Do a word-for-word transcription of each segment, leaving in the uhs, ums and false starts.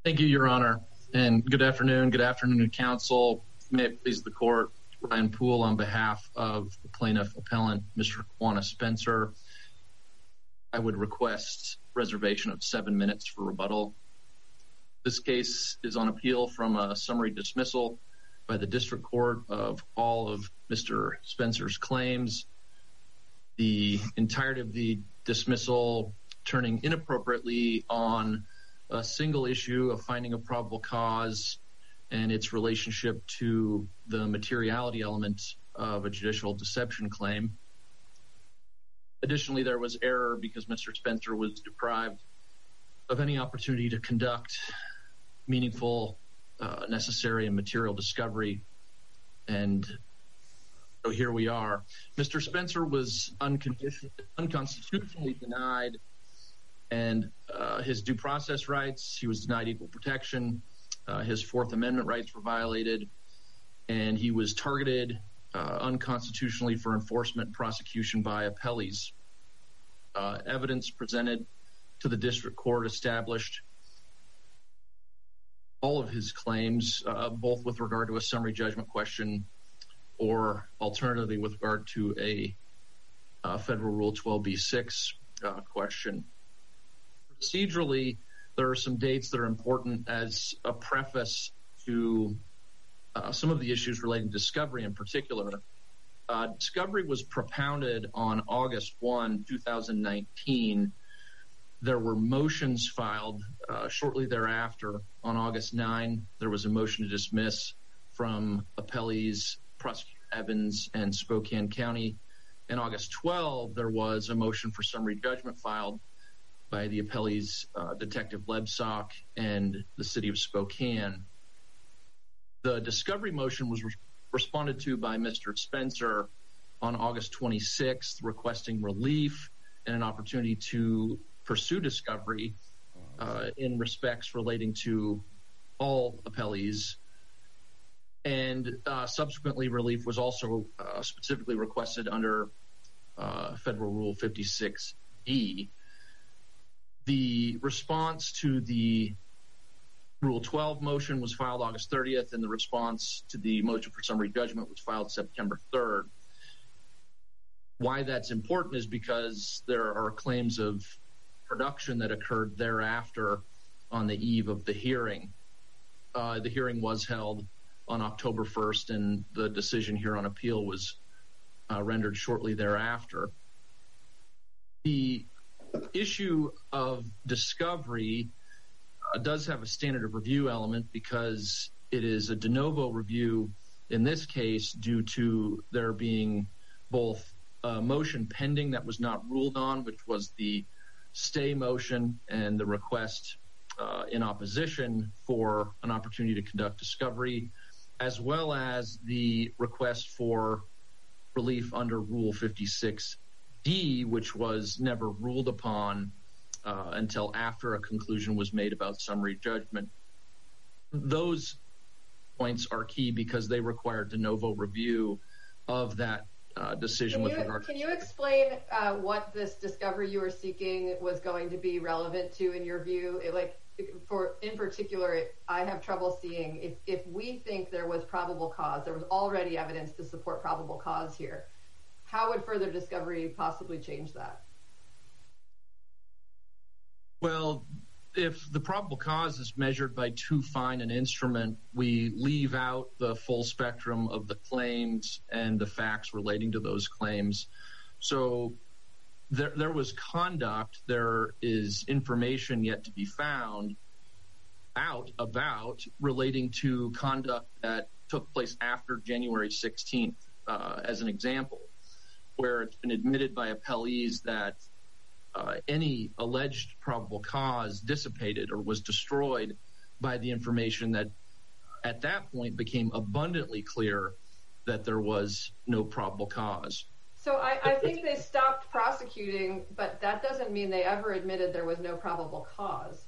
Thank you, Your Honor, and good afternoon. Good afternoon to counsel. May it please the court, Ryan Poole on behalf of the plaintiff appellant, Mister Quanah Spencer. I would request reservation of seven minutes for rebuttal. This case is on appeal from a summary dismissal by the district court of all of Mister Spencer's claims. The entirety of the dismissal turning inappropriately on a single issue of finding a probable cause and its relationship to the materiality element of a judicial deception claim. Additionally, there was error because Mister Spencer was deprived of any opportunity to conduct meaningful, uh, necessary, and material discovery. And so here we are. Mister Spencer was unconstitutionally denied and uh, his due process rights. He was denied equal protection. Uh, his Fourth Amendment rights were violated, and he was targeted uh, unconstitutionally for enforcement and prosecution by appellees. Uh, evidence presented to the district court established all of his claims, uh, both with regard to a summary judgment question or alternatively with regard to a uh, Federal Rule twelve B six uh, question. Procedurally, there are some dates that are important as a preface to uh, some of the issues relating to discovery in particular. Uh, discovery was propounded on August first, two thousand nineteen. There were motions filed uh, shortly thereafter. On August ninth, there was a motion to dismiss from appellees, Prosecutor Evans and Spokane County. On August twelfth, there was a motion for summary judgment filed by the appellees, uh, Detective Lebsock and the City of Spokane. The discovery motion was re- responded to by Mister Spencer on August twenty-sixth, requesting relief and an opportunity to pursue discovery uh, in respects relating to all appellees. And uh, subsequently, relief was also uh, specifically requested under uh, Federal Rule fifty-six D. The response to the Rule twelve motion was filed August thirtieth, and the response to the motion for summary judgment was filed September third. Why that's important is because there are claims of production that occurred thereafter on the eve of the hearing. Uh, the hearing was held on October first, and the decision here on appeal was uh, rendered shortly thereafter. The issue of discovery uh, does have a standard of review element because it is a de novo review in this case due to there being both a motion pending that was not ruled on, which was the stay motion, and the request uh, in opposition for an opportunity to conduct discovery, as well as the request for relief under Rule fifty-six D, which was never ruled upon uh, until after a conclusion was made about summary judgment. Those points are key because they require de novo review of that uh, decision. Can with you, regard can you explain uh, what this discovery you were seeking was going to be relevant to in your view? It, like, for in particular, it, I have trouble seeing if, if we think there was probable cause, there was already evidence to support probable cause here. How would further discovery possibly change that? Well, if the probable cause is measured by too fine an instrument, we leave out the full spectrum of the claims and the facts relating to those claims. So there, there was conduct, there is information yet to be found out about relating to conduct that took place after January sixteenth, uh, as an example, where it's been admitted by appellees that uh, any alleged probable cause dissipated or was destroyed by the information that at that point became abundantly clear that there was no probable cause. So I, I think they stopped prosecuting, but that doesn't mean they ever admitted there was no probable cause.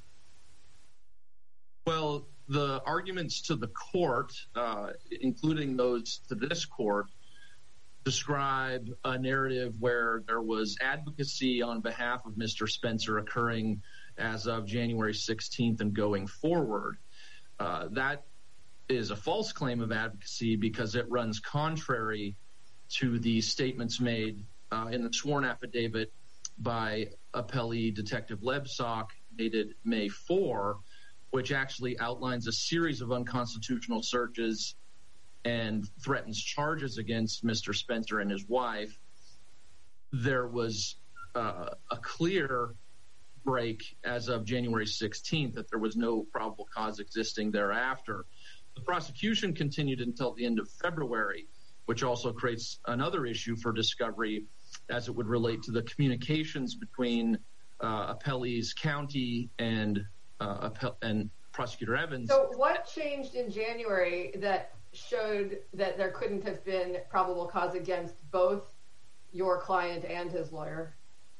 Well, the arguments to the court, uh, including those to this court, describe a narrative where there was advocacy on behalf of Mister Spencer occurring as of January sixteenth and going forward. Uh, that is a false claim of advocacy because it runs contrary to the statements made uh, in the sworn affidavit by appellee Detective Lebsock dated May fourth, which actually outlines a series of unconstitutional searches and threatens charges against Mister Spencer and his wife. There was uh, a clear break as of January sixteenth that there was no probable cause existing thereafter. The prosecution continued until the end of February, which also creates another issue for discovery as it would relate to the communications between uh, appellee's county and uh, appell- and Prosecutor Evans. So what changed in January that showed that there couldn't have been probable cause against both your client and his lawyer?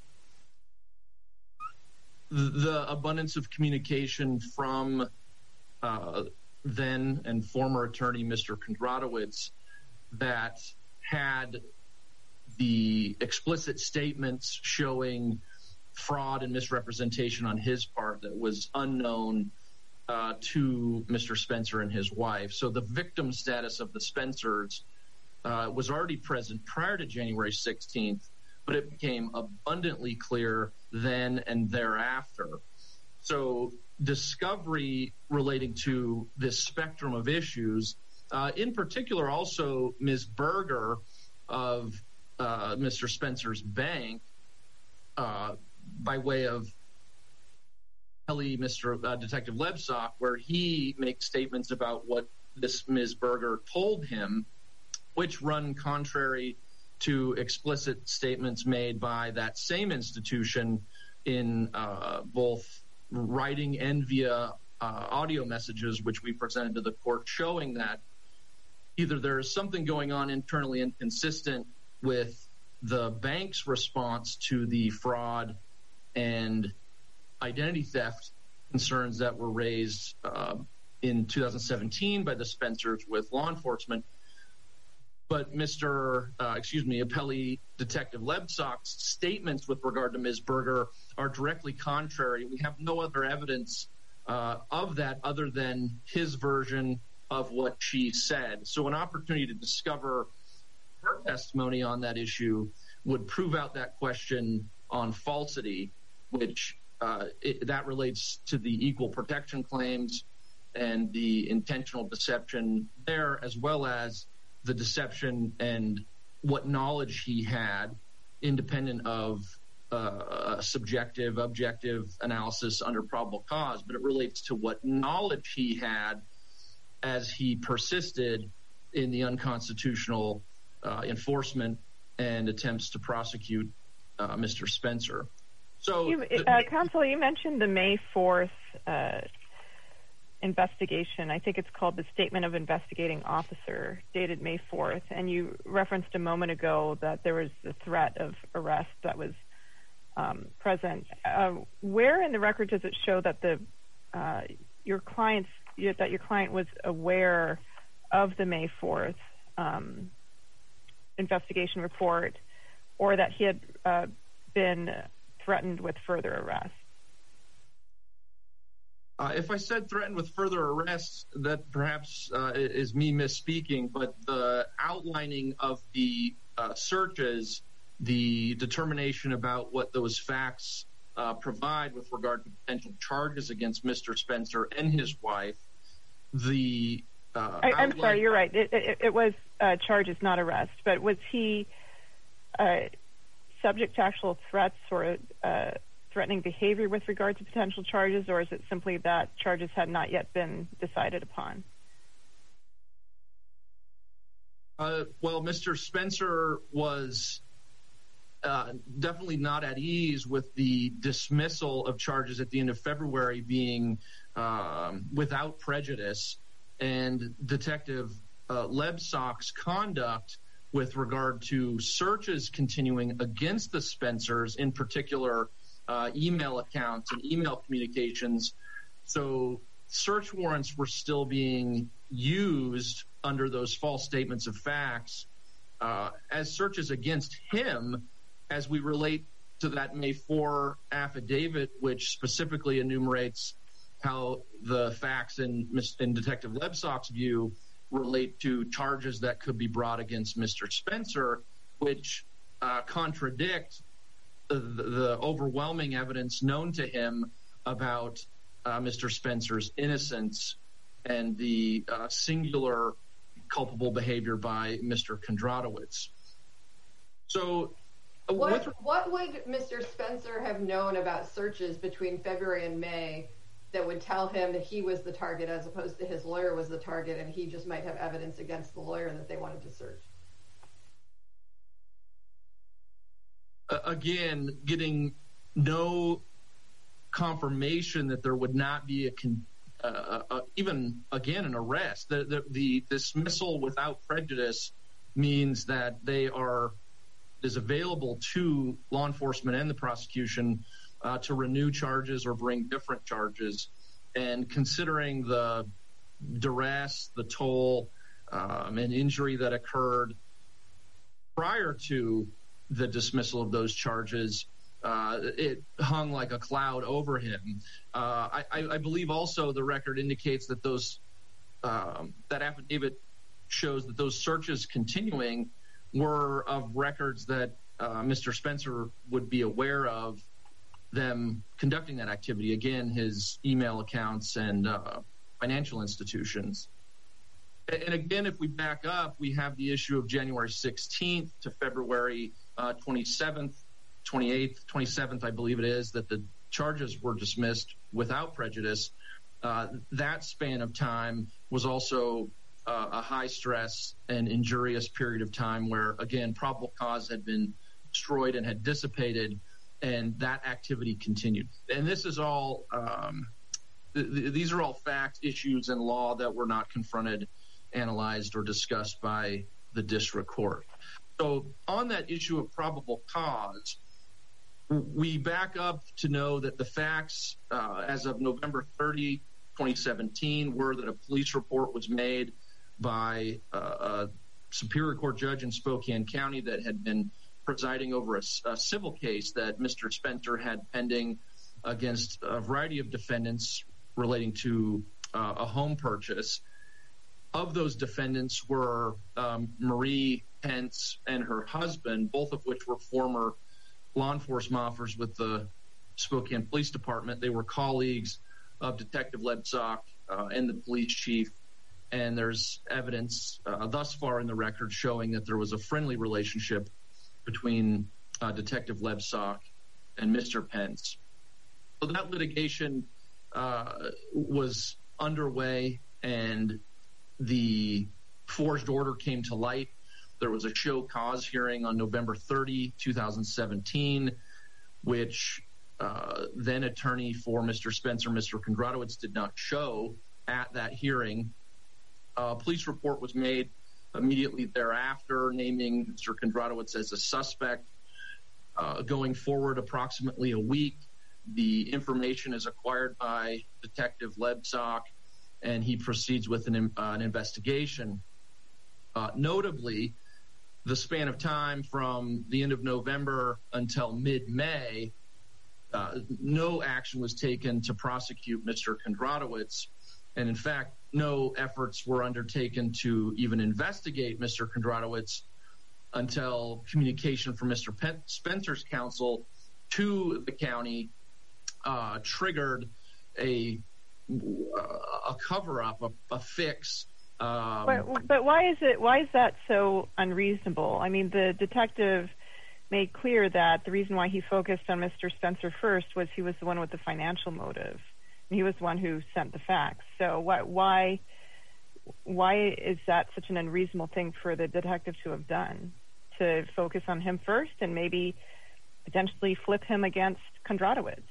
The, the abundance of communication from uh, then and former attorney Mister Kondratowicz that had the explicit statements showing fraud and misrepresentation on his part that was unknown uh, to Mister Spencer and his wife. So the victim status of the Spencers uh, was already present prior to January sixteenth, but it became abundantly clear then and thereafter. So discovery relating to this spectrum of issues, uh, in particular also Miz Berger of uh, Mister Spencer's bank, uh, by way of Kelly, Mister Uh, Detective Lebsock, where he makes statements about what this Miz Berger told him, which run contrary to explicit statements made by that same institution in uh, both writing and via uh, audio messages, which we presented to the court, showing that either there is something going on internally inconsistent with the bank's response to the fraud and identity theft concerns that were raised uh, in two thousand seventeen by the Spencers with law enforcement. But Mister Uh, excuse me, appellee Detective Lebsock's statements with regard to Miz Berger are directly contrary. We have no other evidence uh, of that other than his version of what she said. So an opportunity to discover her testimony on that issue would prove out that question on falsity, which uh, it, that relates to the equal protection claims and the intentional deception there, as well as the deception and what knowledge he had, independent of uh, a subjective, objective analysis under probable cause, but it relates to what knowledge he had as he persisted in the unconstitutional uh, enforcement and attempts to prosecute uh, Mister Spencer. So, you, uh, Counsel, you mentioned the May fourth uh, investigation. I think it's called the Statement of Investigating Officer, dated May fourth, and you referenced a moment ago that there was the threat of arrest that was um, present. Uh, where in the record does it show that the uh, your client's that your client was aware of the May fourth um, investigation report, or that he had uh, been threatened with further arrest? Uh, if I said threatened with further arrests, that perhaps uh, is me misspeaking, but the outlining of the uh, searches, the determination about what those facts uh, provide with regard to potential charges against Mister Spencer and his wife, the uh, I, I'm sorry, you're right. It, it, it was uh, charges, not arrest. But was he uh, subject to actual threats or uh, threatening behavior with regard to potential charges, or is it simply that charges had not yet been decided upon? Uh, well, Mister Spencer was uh, definitely not at ease with the dismissal of charges at the end of February being um, without prejudice, and Detective uh, Lebsock's conduct with regard to searches continuing against the Spencers, in particular uh, email accounts and email communications. So search warrants were still being used under those false statements of facts uh, as searches against him as we relate to that May fourth affidavit, which specifically enumerates how the facts in, in Detective Lebsock's view relate to charges that could be brought against Mister Spencer, which uh, contradict the, the overwhelming evidence known to him about uh, Mister Spencer's innocence and the uh, singular culpable behavior by Mister Kondratowicz. So what, with, what would Mister Spencer have known about searches between February and May that would tell him that he was the target as opposed to his lawyer was the target, and he just might have evidence against the lawyer that they wanted to search? Uh, again, getting no confirmation that there would not be a con- uh, uh, even, again, an arrest. The, the, the dismissal without prejudice means that they are is available to law enforcement and the prosecution uh, to renew charges or bring different charges. And considering the duress, the toll, um, and injury that occurred prior to the dismissal of those charges, uh, it hung like a cloud over him. Uh, I, I believe also the record indicates that those um, that affidavit shows that those searches continuing were of records that uh, Mister Spencer would be aware of them conducting that activity. Again, his email accounts and uh, financial institutions. And again, if we back up, we have the issue of January sixteenth to February uh, twenty-seventh, twenty-eighth, twenty-seventh, I believe it is, that the charges were dismissed without prejudice. Uh, that span of time was also uh, a high stress and injurious period of time where, again, probable cause had been destroyed and had dissipated, and that activity continued. And this is all, um, th- th- these are all fact issues in law that were not confronted, analyzed, or discussed by the district court. So on that issue of probable cause, we back up to know that the facts uh, as of November thirtieth, twenty seventeen, were that a police report was made by uh, a Superior Court judge in Spokane County that had been presiding over a, a civil case that Mister Spencer had pending against a variety of defendants relating to uh, a home purchase. Of those defendants were um, Marie Pence and her husband, both of which were former law enforcement officers with the Spokane Police Department. They were colleagues of Detective Lebsock uh, and the police chief. And there's evidence uh, thus far in the record showing that there was a friendly relationship between uh, Detective Lebsock and Mister Pence. So that litigation uh, was underway, and the forged order came to light. There was a show cause hearing on November thirtieth, twenty seventeen, which uh, then attorney for Mister Spencer, Mister Kondratowicz, did not show at that hearing. A police report was made immediately thereafter, naming Mister Kondratowicz as a suspect. Uh, going forward approximately a week, the information is acquired by Detective Lebsock, and he proceeds with an, uh, an investigation. Uh, notably, the span of time from the end of November until mid-May, uh, no action was taken to prosecute Mister Kondratowicz. And in fact, no efforts were undertaken to even investigate Mister Kondratowicz until communication from Mister Pen- Spencer's counsel to the county uh, triggered a a cover-up, a, a fix. Um, but, but why is it? Why is that so unreasonable? I mean, the detective made clear that the reason why he focused on Mister Spencer first was he was the one with the financial motive. He was the one who sent the fax. So why, why, why is that such an unreasonable thing for the detective to have done? To focus on him first and maybe potentially flip him against Kondratowicz?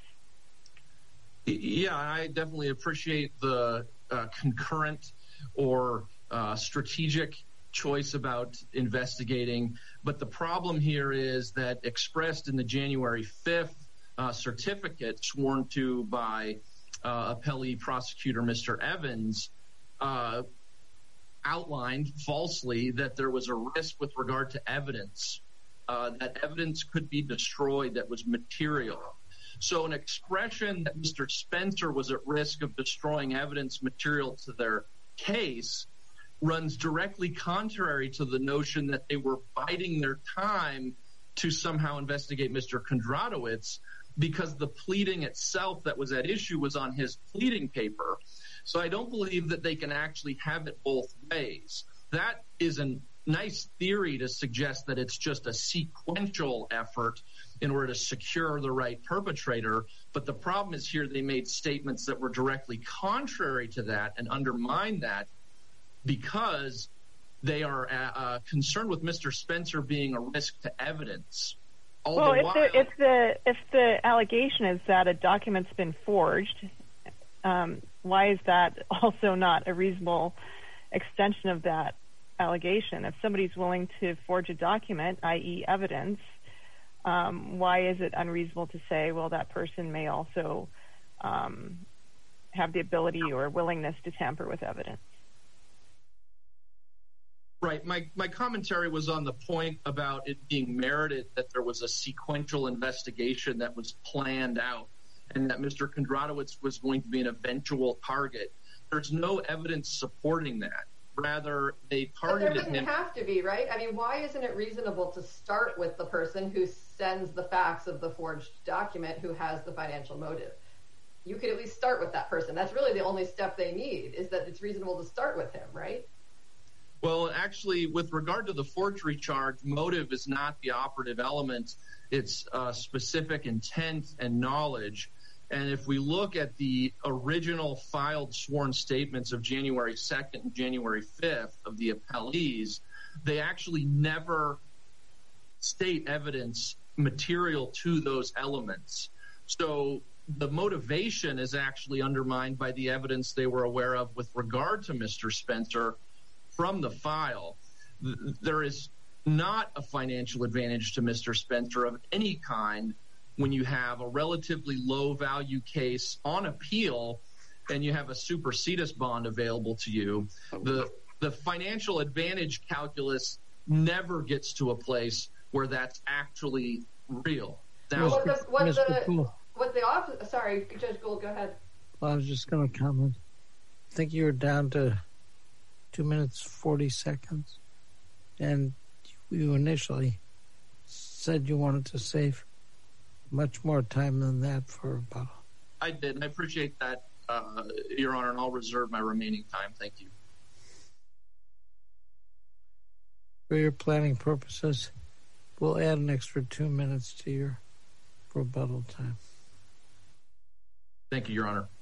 Yeah, I definitely appreciate the uh, concurrent or uh, strategic choice about investigating. But the problem here is that expressed in the January fifth uh, certificate sworn to by uh, appellee prosecutor Mister Evans, uh, outlined falsely that there was a risk with regard to evidence uh, that evidence could be destroyed that was material. So an expression that Mister Spencer was at risk of destroying evidence material to their case runs directly contrary to the notion that they were biding their time to somehow investigate Mister Kondratowicz, because the pleading itself that was at issue was on his pleading paper. So I don't believe that they can actually have it both ways. That is a nice theory to suggest that it's just a sequential effort in order to secure the right perpetrator. But the problem is here they made statements that were directly contrary to that and undermine that, because they are uh, concerned with Mister Spencer being a risk to evidence. All well, the if, while, the, if the if the allegation is that a document's been forged, um, why is that also not a reasonable extension of that allegation? If somebody's willing to forge a document, that is evidence, um, why is it unreasonable to say, well, that person may also um, have the ability or willingness to tamper with evidence? Right. My my commentary was on the point about it being merited that there was a sequential investigation that was planned out and that Mister Kondratowicz was going to be an eventual target. There's no evidence supporting that. Rather, they targeted him. But there doesn't have to be, right? I mean, why isn't it reasonable to start with the person who sends the fax of the forged document, who has the financial motive? You could at least start with that person. That's really the only step they need, is that it's reasonable to start with him, right? Well, actually, with regard to the forgery charge, motive is not the operative element. It's uh, specific intent and knowledge. And if we look at the original filed sworn statements of January second and January fifth of the appellees, they actually never state evidence material to those elements. So the motivation is actually undermined by the evidence they were aware of with regard to Mister Spencer from the file. There is not a financial advantage to Mister Spencer of any kind when you have a relatively low value case on appeal and you have a supersedis bond available to you. The the financial advantage calculus never gets to a place where that's actually real. Now, what the what Mister the, Poole. what the office? Sorry, Judge Gould, go ahead. Well, I was just going to comment. I think you were down to two minutes forty seconds, and you initially said you wanted to save much more time than that for about. I did, and I appreciate that, uh, Your Honor, and I'll reserve my remaining time. Thank you. For your planning purposes, we'll add an extra two minutes to your rebuttal time. Thank you, Your Honor.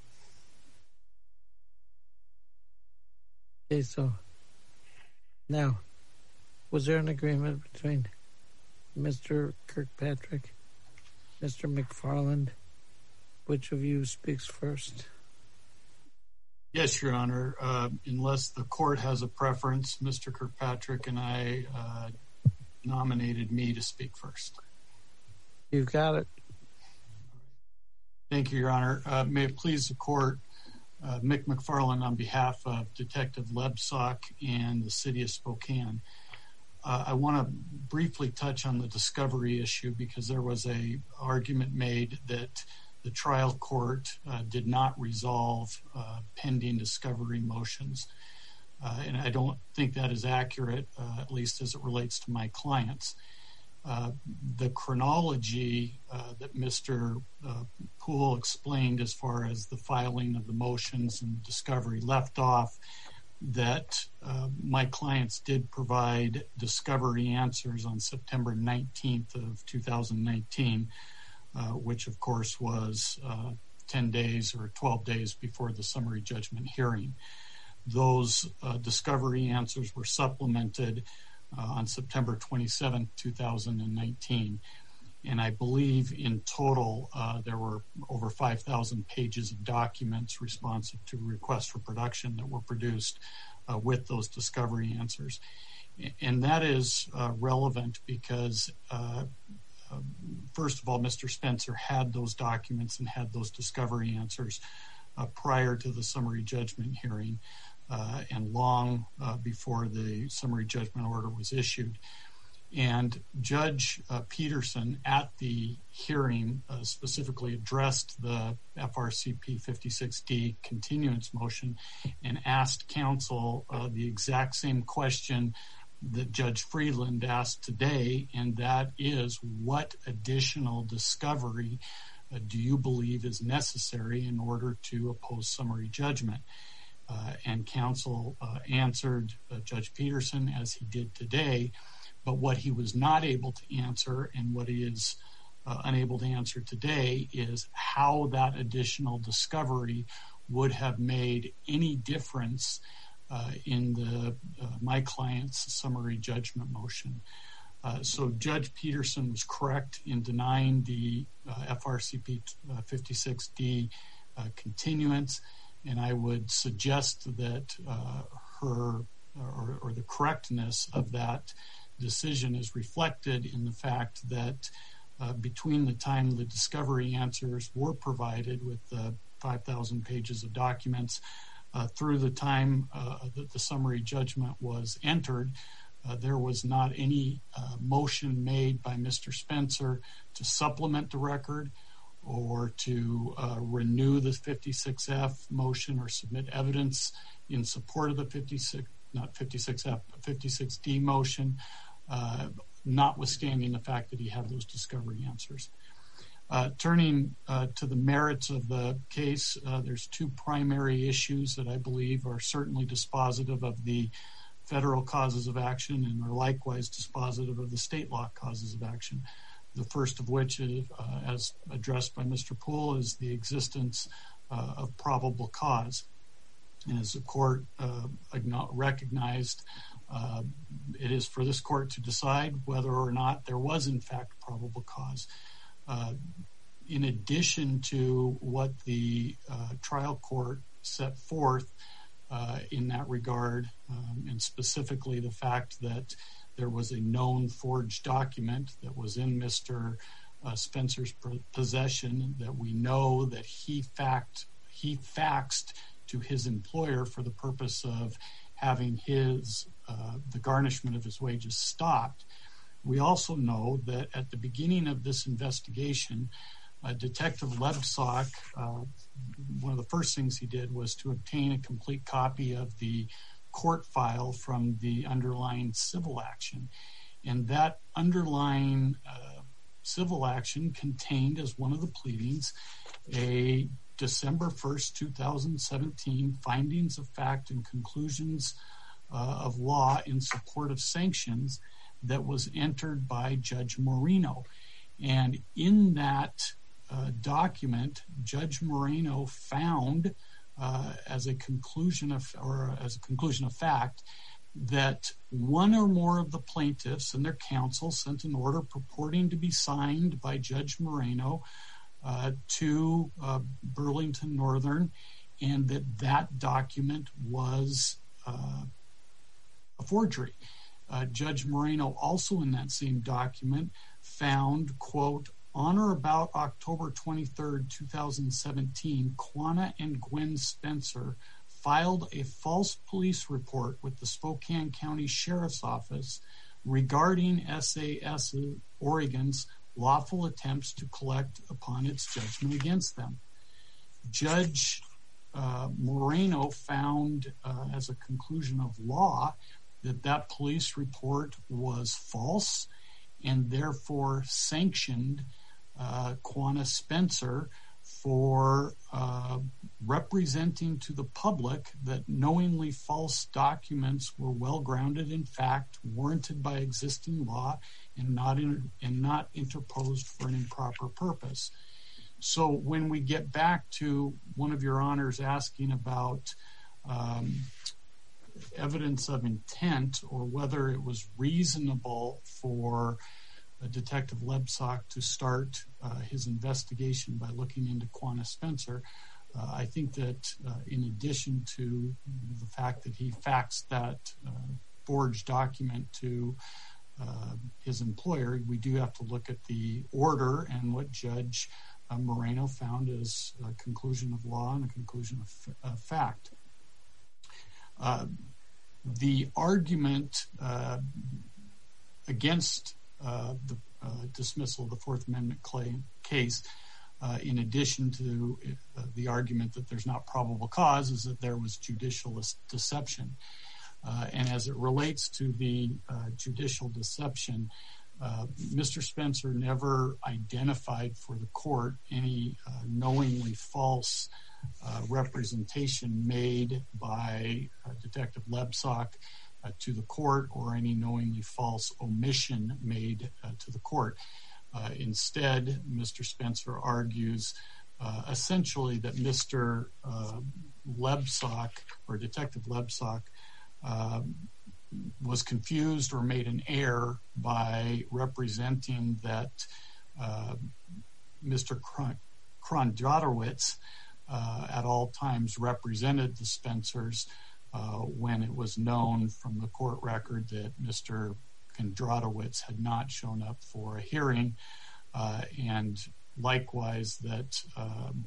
Okay, so now, was there an agreement between Mister Kirkpatrick, Mister McFarland? Which of you speaks first? Yes, Your Honor. Uh, unless the court has a preference, Mister Kirkpatrick and I uh, nominated me to speak first. You've got it. Thank you, Your Honor. Uh, may it please the court, Uh, Mick McFarland on behalf of Detective Lebsock and the City of Spokane. Uh, I want to briefly touch on the discovery issue because there was a argument made that the trial court uh, did not resolve uh, pending discovery motions. Uh, and I don't think that is accurate, uh, at least as it relates to my clients. Uh, the chronology uh, that Mister Uh, Poole explained as far as the filing of the motions and discovery left off that uh, my clients did provide discovery answers on September nineteenth of two thousand nineteen, uh, which of course was uh, ten days or twelve days before the summary judgment hearing. Those uh, discovery answers were supplemented Uh, on September twenty-seventh, two thousand nineteen. And I believe in total uh, there were over five thousand pages of documents responsive to requests for production that were produced uh, with those discovery answers. And that is uh, relevant because, uh, uh, first of all, Mister Spencer had those documents and had those discovery answers uh, prior to the summary judgment hearing. Uh, and long uh, before the summary judgment order was issued. And Judge uh, Peterson at the hearing uh, specifically addressed the F R C P fifty-six D continuance motion and asked counsel uh, the exact same question that Judge Friedland asked today, and that is, what additional discovery uh, do you believe is necessary in order to oppose summary judgment? Uh, and counsel uh, answered uh, Judge Peterson as he did today. But what he was not able to answer, and what he is uh, unable to answer today, is how that additional discovery would have made any difference uh, in the uh, my client's summary judgment motion. Uh, so Judge Peterson was correct in denying the uh, F R C P fifty-six D uh, continuance, and I would suggest that uh, her or, or the correctness of that decision is reflected in the fact that uh, between the time the discovery answers were provided with the five thousand pages of documents uh, through the time uh, that the summary judgment was entered, uh, there was not any uh, motion made by Mister Spencer to supplement the record or to uh, renew the fifty-six F motion or submit evidence in support of the fifty-six, not fifty-six F, but fifty-six D motion. Uh, notwithstanding the fact that he had those discovery answers. Uh, turning uh, to the merits of the case, uh, there's two primary issues that I believe are certainly dispositive of the federal causes of action and are likewise dispositive of the state law causes of action. The first of which, is, uh, as addressed by Mister Poole, is the existence uh, of probable cause. And as the court uh, recognized, Uh, it is for this court to decide whether or not there was in fact probable cause. Uh, in addition to what the uh, trial court set forth uh, in that regard, um, and specifically the fact that there was a known forged document that was in Mister Uh, Spencer's possession, that we know that he fact he faxed to his employer for the purpose of having his uh, the garnishment of his wages stopped. We also know that at the beginning of this investigation, uh, Detective Lebsock, uh, one of the first things he did was to obtain a complete copy of the court file from the underlying civil action. And that underlying uh, civil action contained as one of the pleadings a December first, two thousand seventeen findings of fact and conclusions uh, of law in support of sanctions that was entered by Judge Moreno. And in that uh, document, Judge Moreno found uh, as a conclusion of or as a conclusion of fact that one or more of the plaintiffs and their counsel sent an order purporting to be signed by Judge Moreno Uh, to uh, Burlington Northern, and that that document was uh, a forgery. Uh, Judge Moreno also in that same document found, quote, on or about October twenty-third, two thousand seventeen, Quanah and Gwen Spencer filed a false police report with the Spokane County Sheriff's Office regarding S A S Oregon's lawful attempts to collect upon its judgment against them. Judge uh, Moreno found uh, as a conclusion of law that that police report was false and therefore sanctioned uh, Quanah Spencer for uh, representing to the public that knowingly false documents were well-grounded in fact, warranted by existing law, and not in, and not interposed for an improper purpose. So when we get back to one of your honors asking about um, evidence of intent or whether it was reasonable for uh, Detective Lebsock to start uh, his investigation by looking into Quanah Spencer, uh, I think that uh, in addition to the fact that he faxed that uh, forged document to Uh, his employer, we do have to look at the order and what Judge uh, Moreno found as a conclusion of law and a conclusion of uh, fact. Uh, the argument uh, against uh, the uh, dismissal of the Fourth Amendment claim case, uh, in addition to uh, the argument that there's not probable cause, is that there was judicial deception. Uh, and as it relates to the uh, judicial deception, uh, Mister Spencer never identified for the court any uh, knowingly false uh, representation made by uh, Detective Lebsack uh, to the court, or any knowingly false omission made uh, to the court. Uh, instead, Mister Spencer argues uh, essentially that Mister Uh, Lebsack, or Detective Lebsack, uh, was confused or made an error by representing that uh, Mister Krondratovich uh, at all times represented the Spencers uh, when it was known from the court record that Mister Krondratovich had not shown up for a hearing, uh, and likewise that um,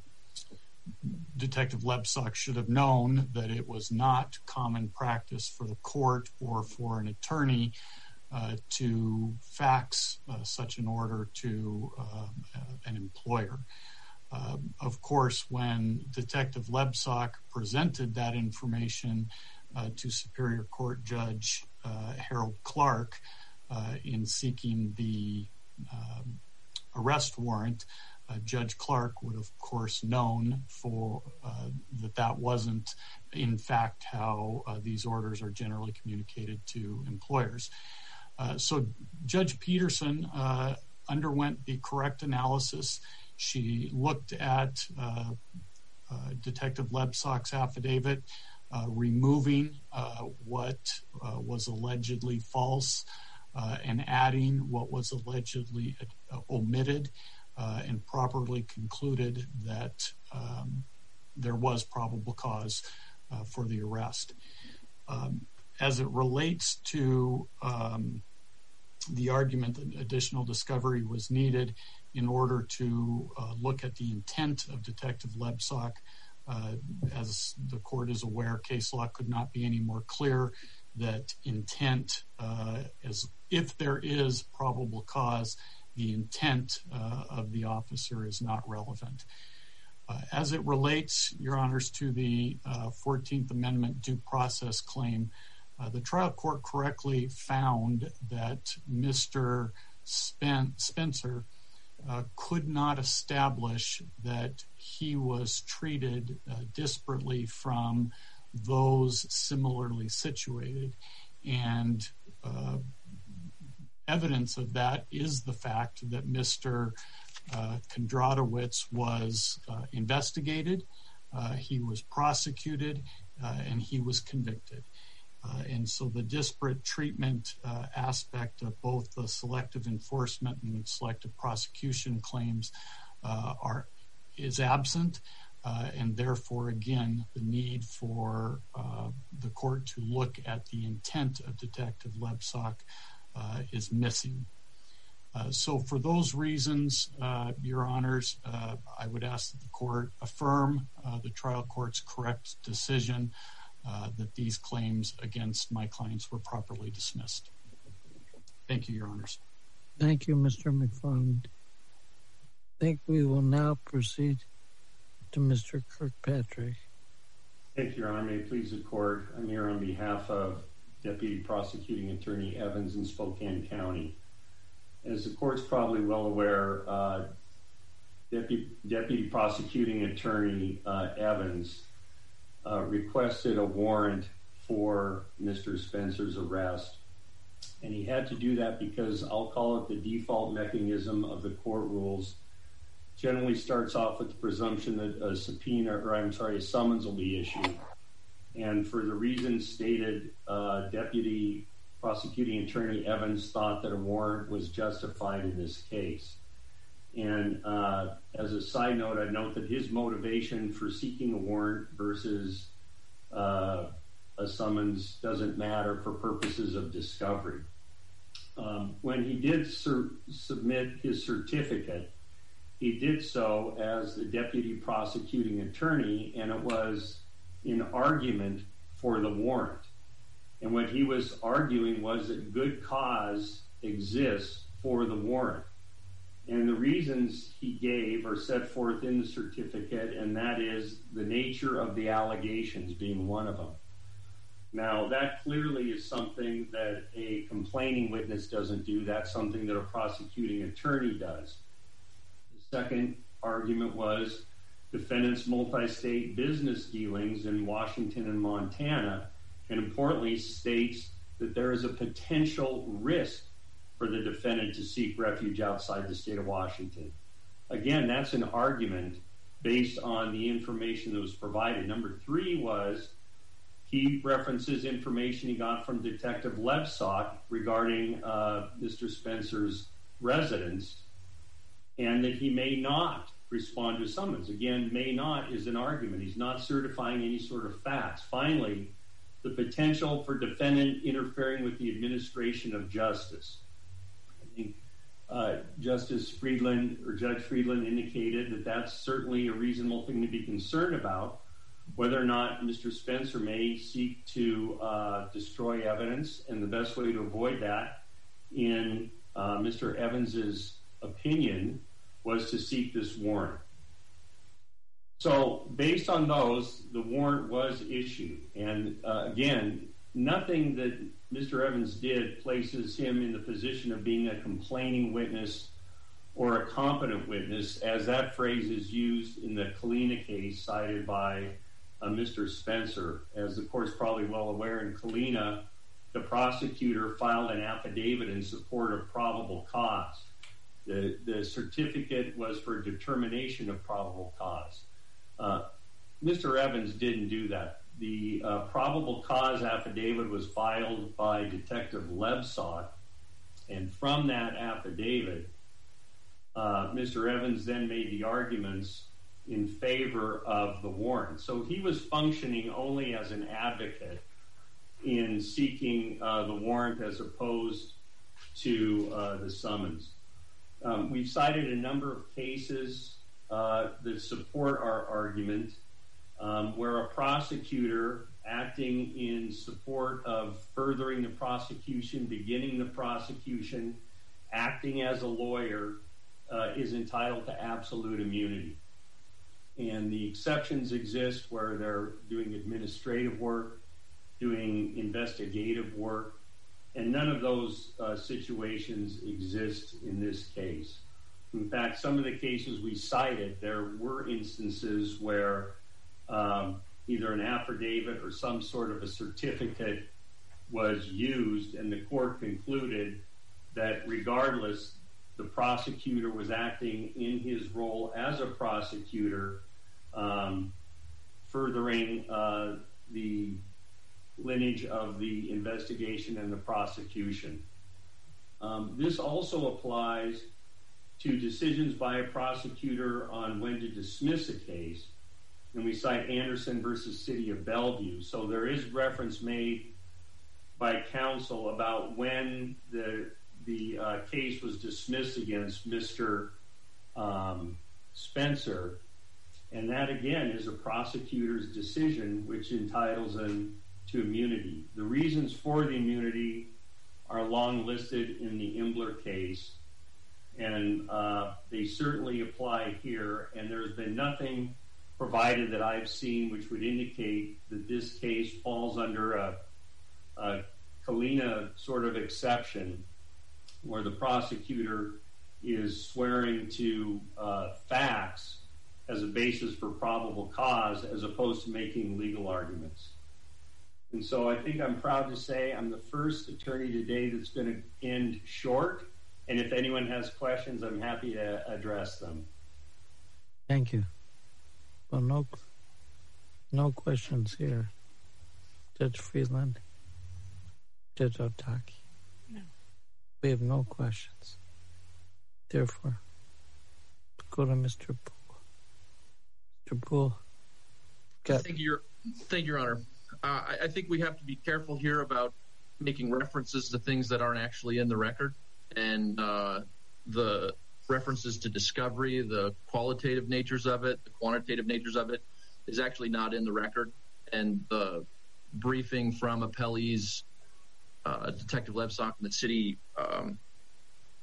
Detective Lebsack should have known that it was not common practice for the court or for an attorney uh, to fax uh, such an order to uh, an employer. Uh, of course, when Detective Lebsack presented that information uh, to Superior Court Judge uh, Harold Clark uh, in seeking the um, arrest warrant, Uh, Judge Clark would, of course, known for uh, that that wasn't, in fact, how uh, these orders are generally communicated to employers. Uh, so Judge Peterson uh, underwent the correct analysis. She looked at uh, uh, Detective Lebsack's affidavit, uh, removing uh, what uh, was allegedly false uh, and adding what was allegedly uh, omitted. Uh, and properly concluded that um, there was probable cause uh, for the arrest. Um, as it relates to um, the argument that additional discovery was needed in order to uh, look at the intent of Detective Lebsack, uh, as the court is aware, case law could not be any more clear that intent, uh, as if there is probable cause, the intent uh, of the officer is not relevant. Uh, as it relates, Your Honors, to the uh, fourteenth Amendment due process claim, uh, the trial court correctly found that Mister Spen- Spencer uh, could not establish that he was treated uh, disparately from those similarly situated. And uh, evidence of that is the fact that Mister Uh, Krondratovich was uh, investigated, uh, he was prosecuted, uh, and he was convicted. Uh, and so the disparate treatment uh, aspect of both the selective enforcement and selective prosecution claims uh, are is absent, uh, and therefore, again, the need for uh, the court to look at the intent of Detective Lebsack Uh, is missing. Uh, so for those reasons, uh, Your Honors, uh, I would ask that the court affirm uh, the trial court's correct decision uh, that these claims against my clients were properly dismissed. Thank you, Your Honors. Thank you, Mister McFarland. I think we will now proceed to Mister Kirkpatrick. Thank you, Your Honor. May it please the court, I'm here on behalf of Deputy Prosecuting Attorney Evans in Spokane County. As the court's probably well aware, uh, Deputy, Deputy Prosecuting Attorney uh, Evans uh, requested a warrant for Mister Spencer's arrest. And he had to do that because I'll call it the default mechanism of the court rules. Generally starts off with the presumption that a subpoena, or I'm sorry, a summons will be issued. And for the reasons stated, uh, Deputy Prosecuting Attorney Evans thought that a warrant was justified in this case. And uh, as a side note, I note that his motivation for seeking a warrant versus uh, a summons doesn't matter for purposes of discovery. Um, when he did sur- submit his certificate, he did so as the Deputy Prosecuting Attorney, and it was in argument for the warrant. And what he was arguing was that good cause exists for the warrant. And the reasons he gave are set forth in the certificate, and that is the nature of the allegations being one of them. Now, that clearly is something that a complaining witness doesn't do. That's something that a prosecuting attorney does. The second argument was defendant's multi-state business dealings in Washington and Montana, and importantly states that there is a potential risk for the defendant to seek refuge outside the state of Washington. Again, that's an argument based on the information that was provided. Number three was he references information he got from Detective Lebsock regarding uh, Mister Spencer's residence, and that he may not respond to summons. Again, may not is an argument. He's not certifying any sort of facts. Finally, the potential for defendant interfering with the administration of justice. I think uh, Justice Friedland or Judge Friedland indicated that that's certainly a reasonable thing to be concerned about, whether or not Mister Spencer may seek to uh, destroy evidence, and the best way to avoid that, in uh, Mister Evans's opinion, was to seek this warrant. So based on those, the warrant was issued. And uh, again, nothing that Mister Evans did places him in the position of being a complaining witness or a competent witness, as that phrase is used in the Kalina case cited by uh, Mister Spencer. As the court's probably well aware, in Kalina, the prosecutor filed an affidavit in support of probable cause. The, the certificate was for determination of probable cause. Uh, Mister Evans didn't do that. The uh, probable cause affidavit was filed by Detective Lebsock, and from that affidavit, uh, Mister Evans then made the arguments in favor of the warrant. So he was functioning only as an advocate in seeking uh, the warrant as opposed to uh, the summons. Um, we've cited a number of cases uh, that support our argument um, where a prosecutor acting in support of furthering the prosecution, beginning the prosecution, acting as a lawyer uh, is entitled to absolute immunity. And the exceptions exist where they're doing administrative work, doing investigative work, and none of those uh, situations exist in this case. In fact, some of the cases we cited, there were instances where um, either an affidavit or some sort of a certificate was used, and the court concluded that regardless, the prosecutor was acting in his role as a prosecutor, um, furthering uh, the lineage of the investigation and the prosecution. Um, this also applies to decisions by a prosecutor on when to dismiss a case, and we cite Anderson versus City of Bellevue. So there is reference made by counsel about when the the uh, case was dismissed against Mister Um, Spencer, and that again is a prosecutor's decision which entitles him to immunity. The reasons for the immunity are long listed in the Imbler case, and uh, they certainly apply here, and there's been nothing provided that I've seen which would indicate that this case falls under a, a Kalina sort of exception where the prosecutor is swearing to uh, facts as a basis for probable cause as opposed to making legal arguments. And so I think I'm proud to say I'm the first attorney today that's going to end short. And if anyone has questions, I'm happy to address them. Thank you. Well, no, no questions here. Judge Friedland, Judge Otake. No. We have no questions. Therefore, go to Mister Poole. Mister Poole. Got- thank you, Your, thank you, Your Honor. Uh, I, I think we have to be careful here about making references to things that aren't actually in the record. And uh, the references to discovery, the qualitative natures of it, the quantitative natures of it, is actually not in the record. And the briefing from appellees, uh, Detective Lebsock and the city um,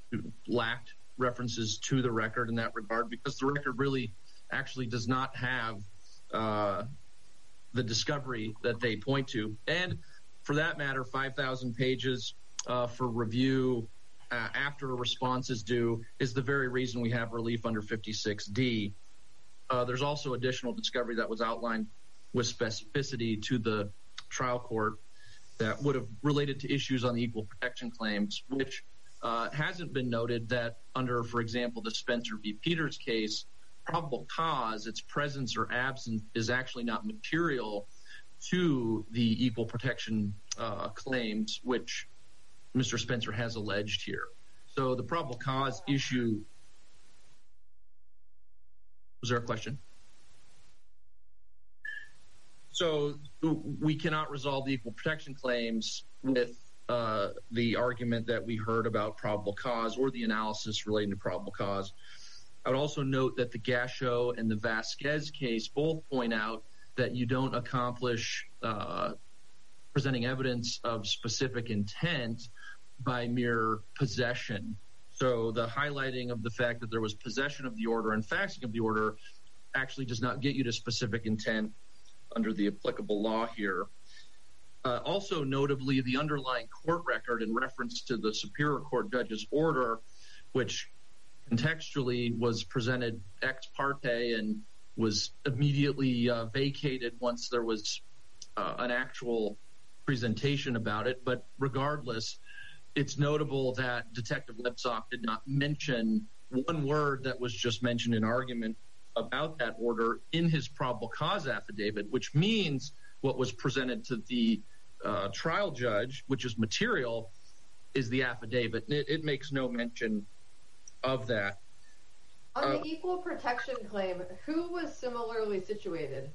lacked references to the record in that regard, because the record really actually does not have uh, the discovery that they point to. And for that matter, five thousand pages uh, for review uh, after a response is due is the very reason we have relief under fifty-six D. Uh, there's also additional discovery that was outlined with specificity to the trial court that would have related to issues on the equal protection claims, which uh, hasn't been noted that under, for example, the Spencer v. Peters case, probable cause, its presence or absence, is actually not material to the equal protection uh, claims, which Mister Spencer has alleged here. So the probable cause issue... Was there a question? So we cannot resolve the equal protection claims with uh, the argument that we heard about probable cause or the analysis relating to probable cause. I would also note that the Gasho and the Vasquez case both point out that you don't accomplish uh, presenting evidence of specific intent by mere possession. So the highlighting of the fact that there was possession of the order and faxing of the order actually does not get you to specific intent under the applicable law here. Uh, also notably, the underlying court record in reference to the Superior Court judge's order, which contextually was presented ex parte and was immediately uh, vacated once there was uh, an actual presentation about it. But regardless, it's notable that Detective Lebsock did not mention one word that was just mentioned in argument about that order in his probable cause affidavit, which means what was presented to the uh, trial judge, which is material, is the affidavit. It, it makes no mention of that. On uh, the equal protection claim, who was similarly situated?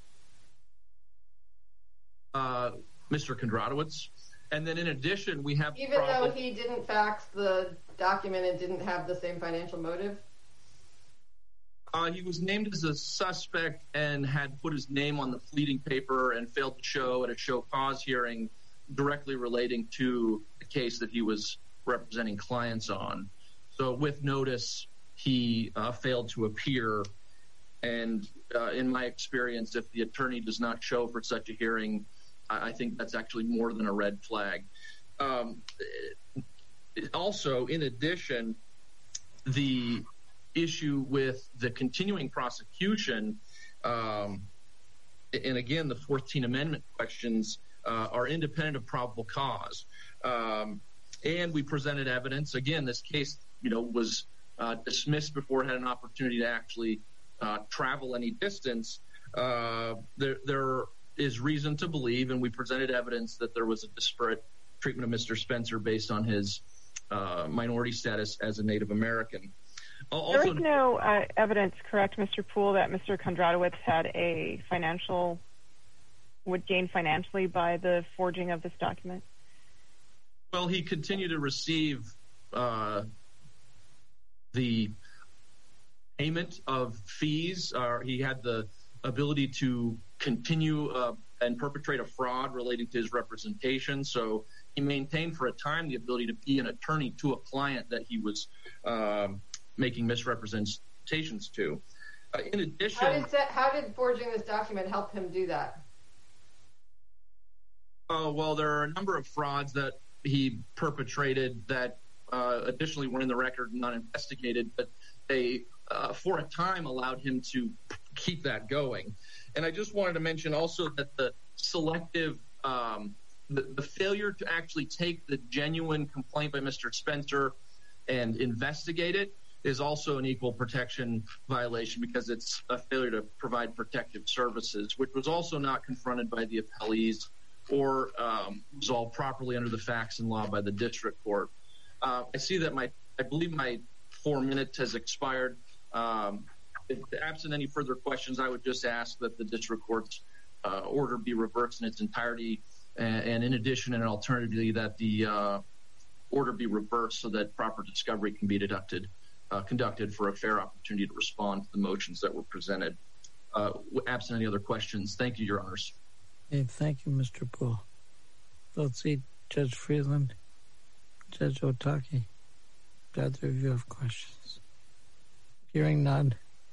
Uh, Mister Kondratowicz. And then in addition, we have... Even though he didn't fax the document and didn't have the same financial motive? Uh, he was named as a suspect and had put his name on the fleeting paper and failed to show at a show cause hearing directly relating to the case that he was representing clients on. So with notice, he uh, failed to appear. And uh, in my experience, if the attorney does not show for such a hearing, I think that's actually more than a red flag. Um, also, in addition, the issue with the continuing prosecution, um, and again, the fourteenth Amendment questions uh, are independent of probable cause. Um, and we presented evidence. Again, this case, you know, was uh, dismissed before it had an opportunity to actually uh, travel any distance. Uh, there, there is reason to believe, and we presented evidence that there was a disparate treatment of Mister Spencer based on his uh, minority status as a Native American. Also, there is no uh, evidence, correct, Mister Poole, that Mister Kondratowicz had a financial, would gain financially by the forging of this document? Well, he continued to receive uh, the payment of fees. Uh, he had the ability to continue uh, and perpetrate a fraud relating to his representation. So he maintained for a time the ability to be an attorney to a client that he was um, making misrepresentations to. Uh, in addition... How did, how did forging this document help him do that? Oh, well, there are a number of frauds that he perpetrated that uh, additionally were in the record and not investigated, but they, uh, for a time, allowed him to keep that going. And I just wanted to mention also that the selective, um, the, the failure to actually take the genuine complaint by Mister Spencer and investigate it is also an equal protection violation because it's a failure to provide protective services, which was also not confronted by the appellees or um, resolved properly under the facts and law by the district court. Uh, I see that my, I believe my four minutes has expired. Um, if absent any further questions, I would just ask that the district court's uh, order be reversed in its entirety, and, and in addition, and alternatively, that the uh, order be reversed so that proper discovery can be deducted, uh, conducted for a fair opportunity to respond to the motions that were presented. Uh, absent any other questions, thank you, Your Honors. Hey, thank you, Mister Poole. Let's see, Judge Freeland, Judge Otake. Do either of you have questions? Hearing none,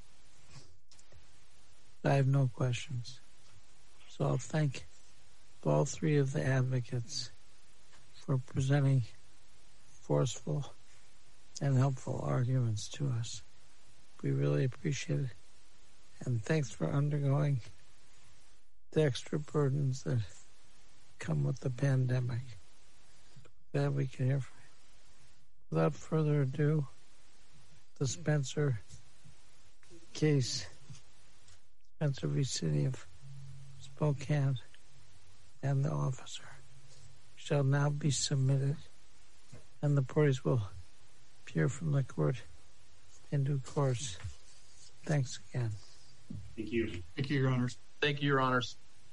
I have no questions. So I'll thank all three of the advocates for presenting forceful and helpful arguments to us. We really appreciate it. And thanks for undergoing the extra burdens that come with the pandemic. Glad we can hear from you. Without further ado, the Spencer case, Spencer v. City of Spokane, and the officer shall now be submitted, and the parties will appear from the court in due course. Thanks again. Thank you. Thank you, Your Honors. Thank you, Your Honors.